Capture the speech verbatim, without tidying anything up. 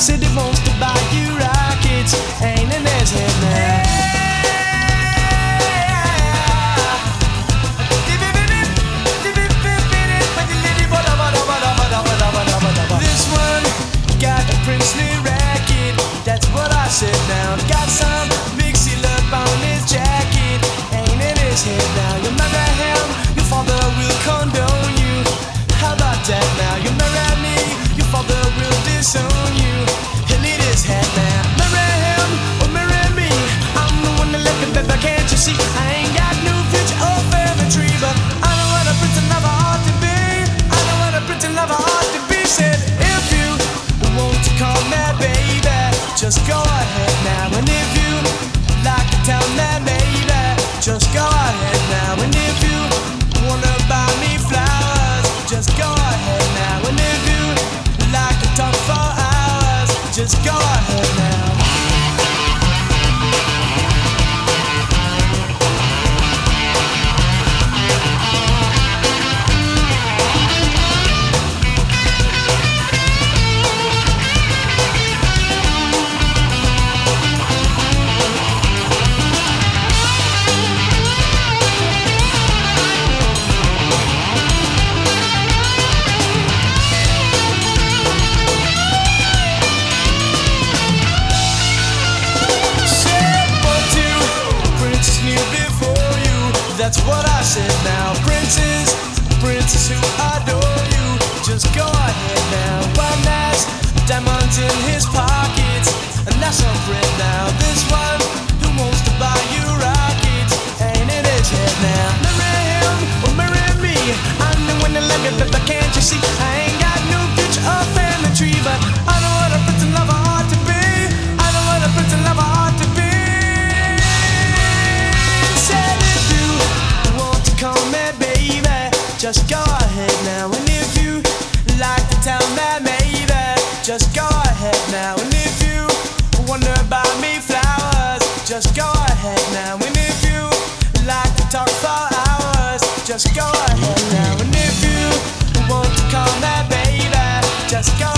said he wants to buy you rockets, ain't in his head now. This one got a princely racket, that's what I said now. Got some big seal up on his jacket, ain't in his head now. You marry him, your father will condone you. How about that now? You marry me, your father will disown you. He'll eat his head now. Marry him or marry me, I'm the one that left him, baby, can't you see? I ain't got no future or family tree, but I know what a prince and lover ought to be. I know what a prince and lover ought to be. Said if you want to call me baby, just go ahead now. And if you like to tell me baby, just go ahead now. And if you wanna buy me flowers, just go ahead now. And if you like to talk for hours, just go ahead now. That's what I said now. Princes, princes who adore you, just go ahead now. One has diamonds in his pockets, and that's a friend now. This one who wants to buy you rockets, ain't in his head now. Marry him or marry me, I'm the one that left it, but can't you see? I ain't got no future or family tree, but I know what a prince and lover ought to be. I know what a prince and lover ought to be. Said if you want to call me baby, just go ahead now. And if you like to tell me maybe, just go ahead now. And if you wonder about me flowers, just go ahead now. And if you like to talk for hours, just go ahead now. And if you want to call me baby, just go